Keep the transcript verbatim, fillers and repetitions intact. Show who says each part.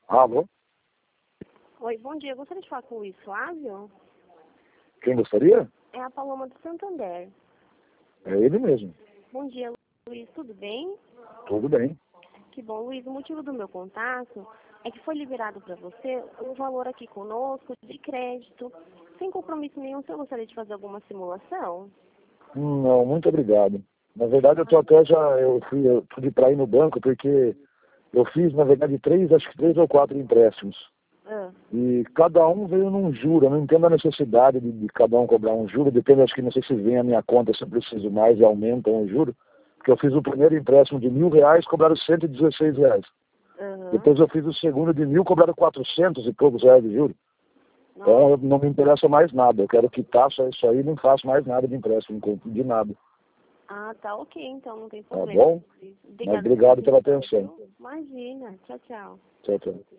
Speaker 1: Alô?
Speaker 2: Oi, bom dia. Eu gostaria de falar com o Luiz Flávio.
Speaker 1: Quem gostaria?
Speaker 2: É a Paloma do Santander.
Speaker 1: É ele mesmo.
Speaker 2: Bom dia, Luiz. Tudo bem?
Speaker 1: Tudo bem.
Speaker 2: Que bom, Luiz. O motivo do meu contato é que foi liberado para você um valor aqui conosco de crédito, sem compromisso nenhum. Você gostaria de fazer alguma simulação?
Speaker 1: Não, muito obrigado. Na verdade, eu tô até já, eu fui, eu fui para ir no banco porque eu fiz, na verdade, três, acho que três ou quatro empréstimos.
Speaker 2: Ah,
Speaker 1: E cada um veio num juro. Eu não entendo a necessidade de, de cada um cobrar um juro. Depende, acho que não sei se vem a minha conta, se eu preciso mais e aumentam o juro. Porque eu fiz o primeiro empréstimo de mil reais, cobraram cento e dezesseis reais.
Speaker 2: aham.
Speaker 1: Depois eu fiz o segundo de mil, cobraram quatrocentos e poucos reais de juros. Então
Speaker 2: Nossa.
Speaker 1: eu, não me interessa mais nada. Eu quero quitar só isso aí e não faço mais nada de empréstimo, não compro de nada.
Speaker 2: Ah, tá ok, então não tem
Speaker 1: Tá
Speaker 2: problema.
Speaker 1: bom? Mas
Speaker 2: Obrigada pela
Speaker 1: obrigado pela
Speaker 2: atenção,
Speaker 1: atenção.
Speaker 2: viu? Imagina. Tchau, tchau.
Speaker 1: Tchau, tchau.